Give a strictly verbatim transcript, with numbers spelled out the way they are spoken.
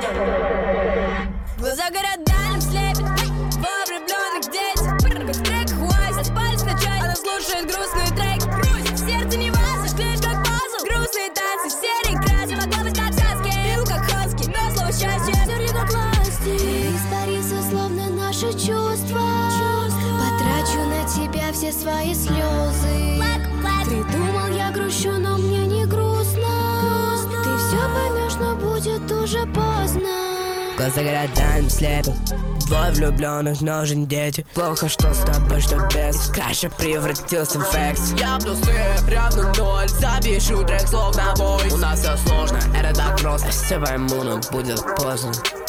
Глаза горят, дальним слепят. Два влюбленных дети, как в треках Wise. Отпались на чай, она слушает грустные треки. Грусть, сердце не ваза, склеишь как пазл. Грустные танцы, в серой красе. Могла быть как сказки, пил как хаски. Но слово счастье стерли как власти. Ты испарился, словно наши чувства. Потрачу на тебя все свои слезы. Ты думал, я грущу, но мне не грустно. Ты все поймешь, но будет уже поздно. Глаза горят, дальним слепят. Двое влюбленных, но жизнь дети. Плохо, что с тобой, что без. Краше превратился в фекс. Я плюс ты равно ноль. Запишу трек слов на бой. У нас все сложно, это так просто. Я все пойму, но будет поздно.